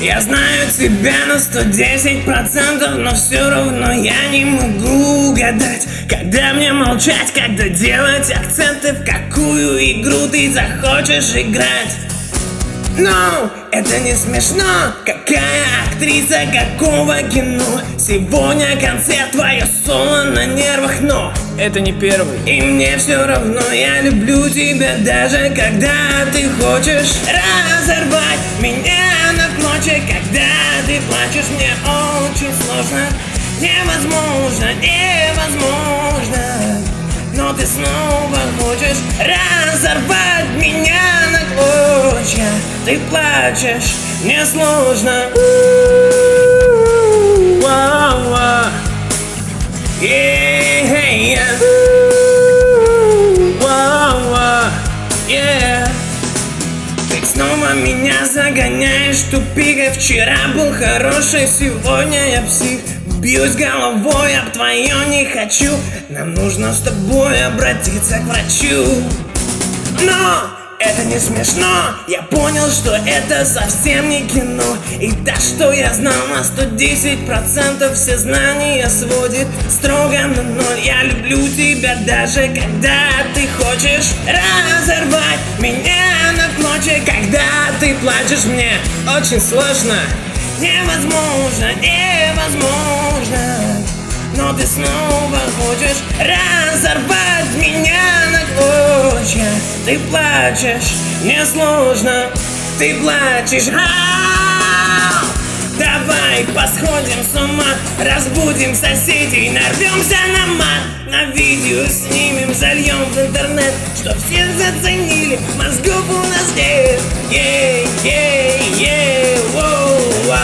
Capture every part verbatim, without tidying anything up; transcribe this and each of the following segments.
Я знаю тебя на сто десять процентов, но все равно я не могу угадать, когда мне молчать, когда делать акценты, в какую игру ты захочешь играть. Но это не смешно, какая актриса, какого кино. Сегодня концерт, твое соло на нервах, но это не первый. И мне все равно, я люблю тебя, даже когда ты хочешь разорвать меня на клочья. Когда ты плачешь, мне очень сложно, невозможно, невозможно. Но ты снова хочешь разорвать меня на клочья. Ты плачешь, мне сложно. Ты снова меня загоняешь в тупик. И вчера был хороший, сегодня я псих. Бьюсь головой об твое не хочу. Нам нужно с тобой обратиться к врачу. Но это не смешно, я понял, что это совсем не кино. И то, что я знал на сто десять процентов, все знания сводит строго на ноль. Я люблю тебя, даже когда ты хочешь разорвать меня на клочья. Когда ты плачешь, мне очень сложно, невозможно, невозможно. Но ты снова хочешь разорвать меня на клочья. Ты плачешь, мне сложно, ты плачешь. А-а-а! Давай посходим с ума, разбудим соседей, нарвемся на мат. На видео снимем, зальем в интернет, чтоб все заценили, мозгов у нас нет. Е-е-е, воу-ва.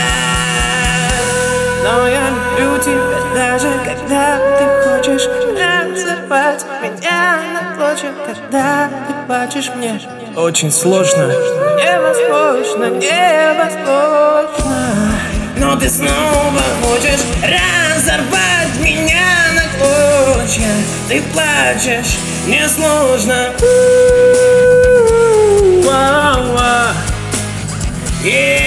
Но я люблю тебя, даже когда ты хочешь разорвать меня на клочья. Когда ты плачешь, мне очень сложно, невозможно, невозможно. Но ты снова хочешь разорвать меня на клочья. Ты плачешь, мне сложно. Yeah.